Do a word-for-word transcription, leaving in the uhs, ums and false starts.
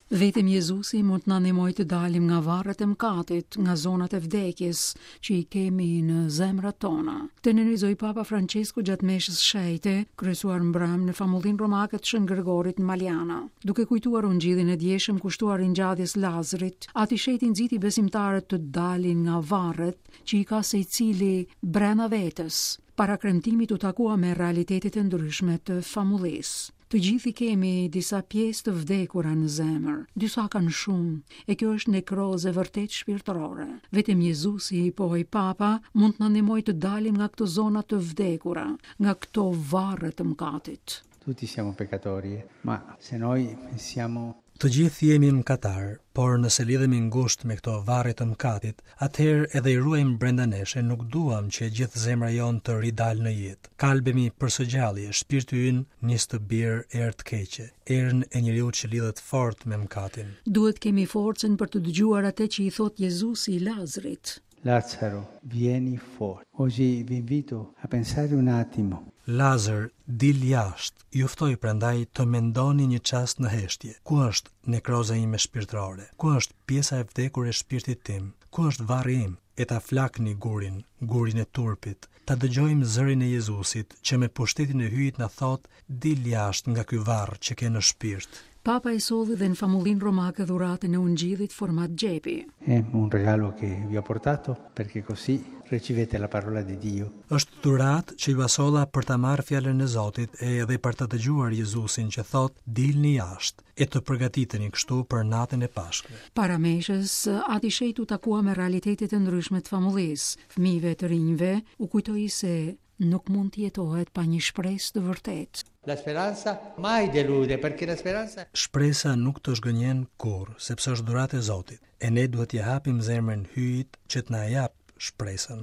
Vetëm Jezusi mund të na ndihmojë të dalim nga varret e mëkatit, nga zonat e vdekjes që i kemi në zemrat tona. Tenërizoi Papa Francesku gjatë meshës shejte, kryesuar mbrëm në famullinë romake të Shën Gërgorit në Maliana. Duke kujtuar ungjillin e djeshëm kushtuar ringjalljes Lazarit, ati shejti nxiti besimtarët të dalin nga varret që i ka secili brenda vetes, para kremtimit u takua me realitetet e ndryshme të famullisë. Të gjithi kemi disa pjesë të vdekura në zemër, disa kanë shumë, e kjo është nekroze vërtet shpirtërore. Vetëm Jezusi, po i Papa, mund të na ndihmojë të dalim nga këto zona të vdekura, nga këto varre të mëkatit. Tutti siamo peccatori, ma se noi siamo Të gjithë jemi mëkatar, por nëse lidhemi ngushtë me këto varre të mëkatit, atëherë edhe i ruajmë brenda nesh e nuk duam që gjithë zemra jonë të ridalë në jetë. Kalbemi për së gjallje, shpirti ynë nis të birë erë të keqe, erën e njeriu që lidhet fort me mëkatin. Duhet kemi forcën për të dëgjuar atë që i thot Jezusi Lazarit. Lazzaro, vieni fuori. Oggi vi invito a pensare un attimo. Lazar, dil jashtë, juftoj prandaj të mendoni një çast në heshtje. Ku është nekroza ime shpirtërore? Ku është pjesa e vdekur e shpirtit tim? Ku është varri im? E ta flakni gurin, gurin e turpit. Ta dëgjojmë zërin e Jezusit që me pushtetin e hyjit na thot, dil jashtë nga ky varr që ke në shpirt. Papa e solli dhe në famullinë romake dhuratën e ungjillit format xhepi. È un regalo che vi ho portato perché così ricevete la parola di Dio. Është dhuratë që ju solla për ta marrë fjalën e Zotit e edhe për të dëgjuar Jezusin që thot dilni jashtë e të përgatiteni kështu për natën e Pashkve. Para meshës, ati shejtu takua me realitetet e ndryshme të famullisë. Fëmijëve të rinjve u kujtoi se nuk mund të jetohet pa një shpresë të vërtetë. La speranza mai delude, perché la speranza Shpresa nuk të zhgënjen kurrë, sepse është dhuratë e Zotit. E ne duhet t'i japim zemrën hyjit që të na jap shpresën.